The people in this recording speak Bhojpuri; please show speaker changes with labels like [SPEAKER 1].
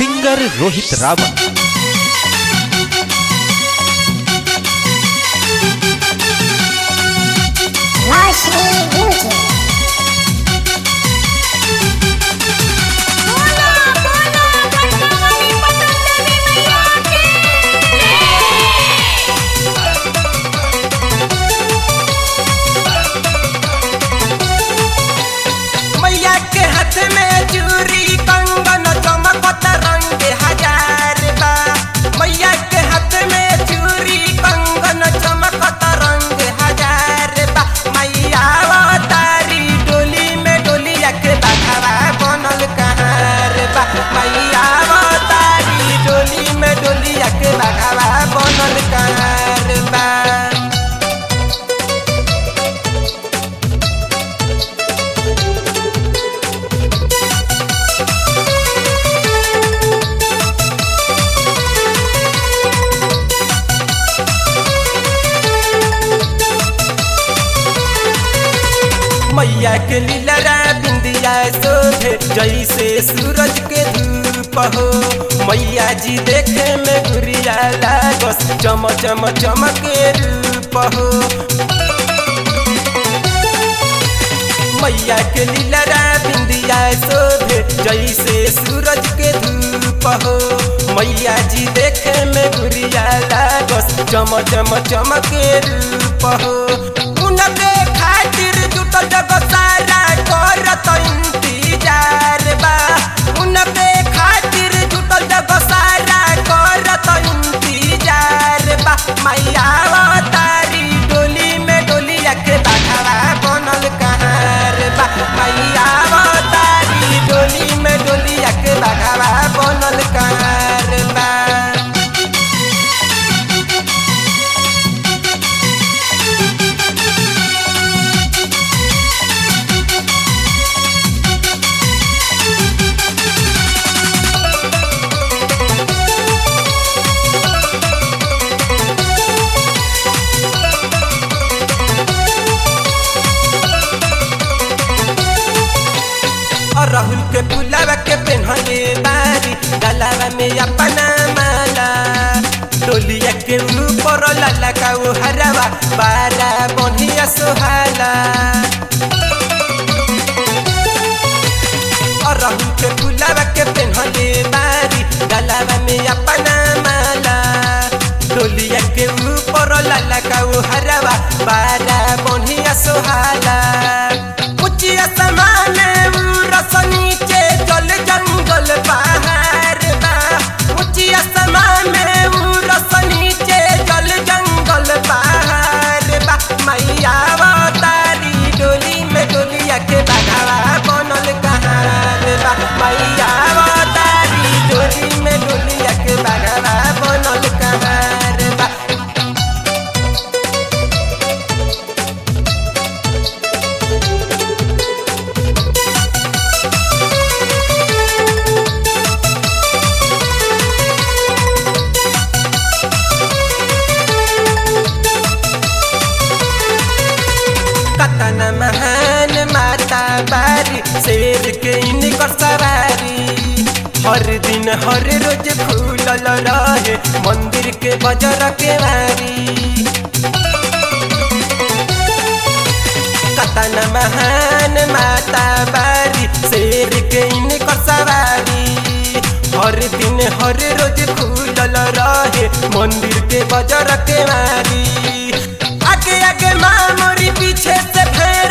[SPEAKER 1] सिंगर रोहित रावत।
[SPEAKER 2] मैया के हाथ में चूड़ी कंगन चमकत रंग हजार बा। मैया के हाथ में चूड़ी कंगन चमकत रंग हजार बा। मैया अवतारी डोली में डोलिया के बाघवा बनल कहार बा। मैया अवतारी डोली में डोलिया के बाघवा बनल कहार बा। मैया के लीलरा बिंदिया शोभे जैसे सूरज के धूप हो। मैया जी देखे में गुरिया लागस चम चम चमके रूप हो। मैया के लीलरा बिंदिया शोभे जैसे सूरज के धूप हो। मैया जी देखे में गुरिया लागस चम चम चमके रूप हो। उनके खातिर जुटल जग सारा करत इंतजार बा। उनके खातिर जुटल जग सारा करत इंतजार बा। मैया अवतारी डोली में डोलिया के बाघवा बनल कहार बा। मैया अवतारी डोली में डोलिया के बाघवा बनल कहार बा। राहुल के फुलावा के पेन्हले बारी गलावा में अपना माला। डोलिया के ऊपर लाला का वो हरावा बारा बढ़िया सुहाला। राहुल के फुलावा के पेन्हले बारी गलावा में अपना माला। डोलिया के ऊपर लाला का वो हरावा बारा बढ़िया सुहाला। उचिया समान रस नीचे जल जंगल पहाड़ बा। ऊंचिया समान रस नीचे जल जंगल पहाड़ बा। मैया अवतारी डोली में डोलिया के बाघवा बनल कहार बा। मैया अवतारी डोली में डोलिया के बाघवा बनल कहार बा। कतना महान माता बारी शेर के इनकर सवारी। हर दिन हर रोज खुलल रहे मंदिर के बजर के वारी। कतना महान माता बारी शेर के इनकर सवारी। हर दिन हर रोज खुलल रहे मंदिर के बजर के वारी। आगे आगे माँ मोरी पीछे से फेर